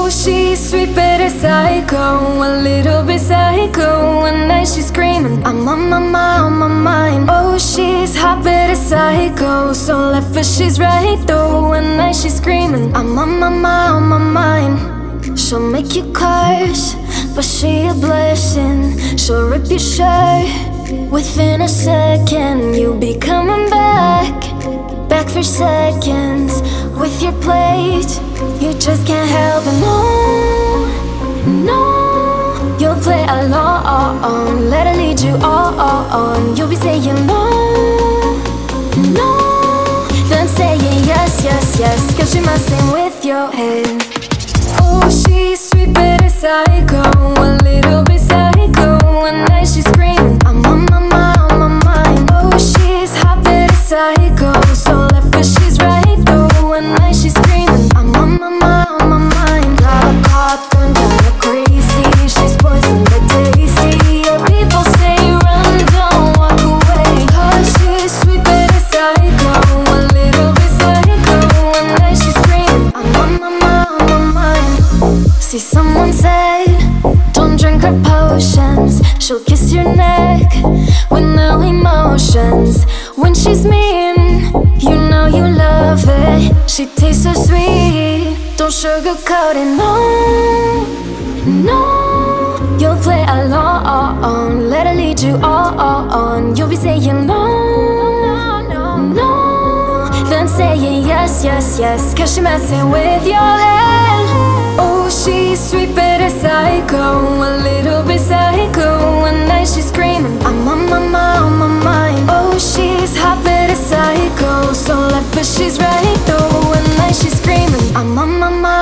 She's sweet but a psycho, a little bit psycho. One night she's screaming, I'm on my mind, on my mind. Oh, she's hot but a psycho, so left but she's right though. One night she's screaming, I'm on my mind, on my mind. She'll make you curse, but she a blessing. She'll rip your shirt within a second. You'll be coming back for seconds with your plate. You just can't help it, no. You'll play along, let her lead you on. You'll be saying no, then saying yes, yes, yes, cause you're messing with your head. Oh, she's sweet but a psycho, a little bit psycho. One night she's screaming, I'm on my mind, on my mind. Oh, she's hot but a psycho, so left but she's right though. One night she's screaming, I'm on my mind, on my mind. Got a caught, gone kinda crazy. She's poison but tasty. Yeah, people say run, don't walk away. Cause she's sweet but a psycho, a little bit psycho. One night she's screaming, I'm on my mind, on my mind. See, someone said, don't drink her potions. She'll kiss your neck with no emotions. When she's mean, you know you love it. She tastes so sweet, don't sugarcoat it, no. You'll play along, let her lead you on. You'll be saying no, then saying yes, yes, yes, cause she messing with your head. Oh, she's sweet but a psycho, a little bit psycho. One night she's screaming, I'm on my mind, on my mind. Oh, she's hot but a psycho, so left but she's right though. One night she's screaming, I'm on my mind.